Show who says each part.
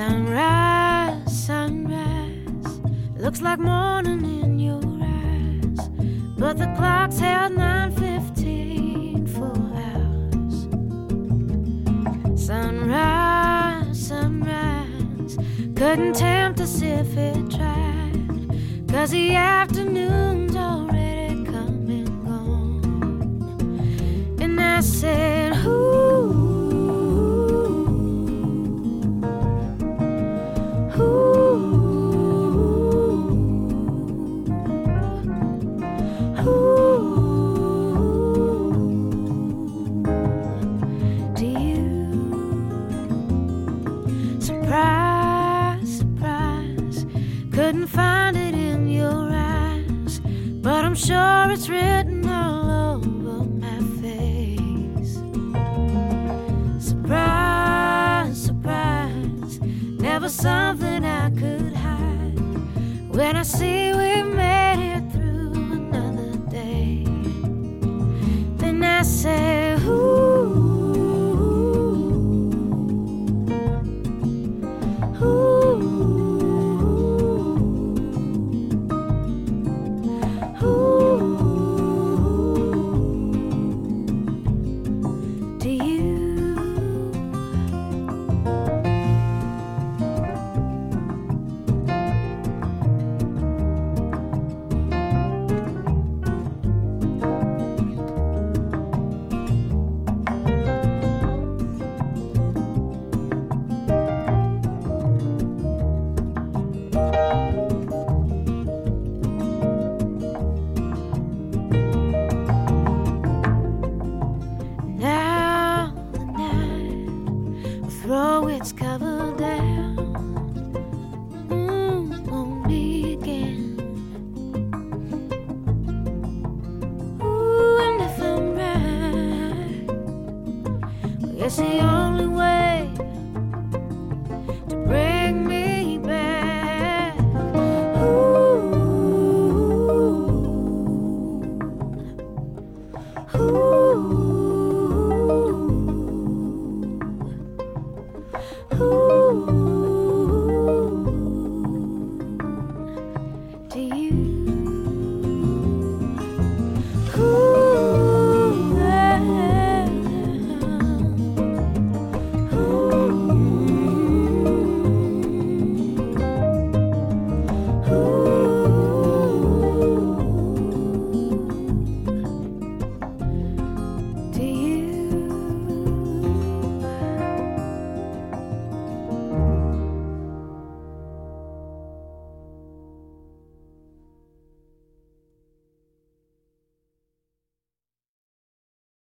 Speaker 1: Sunrise, sunrise, looks like morning in your eyes, but the clock's held 9:15 for hours. Sunrise, sunrise, couldn't tempt us if it tried, 'cause the afternoon's already come and gone. And I said, ooh, couldn't find it in your eyes, but I'm sure it's written all over my face. Surprise, surprise, never something I could hide. When I see we made it through another day, then I say, ooh, throw its cover down on me again. Ooh, and if I'm right, well, yes,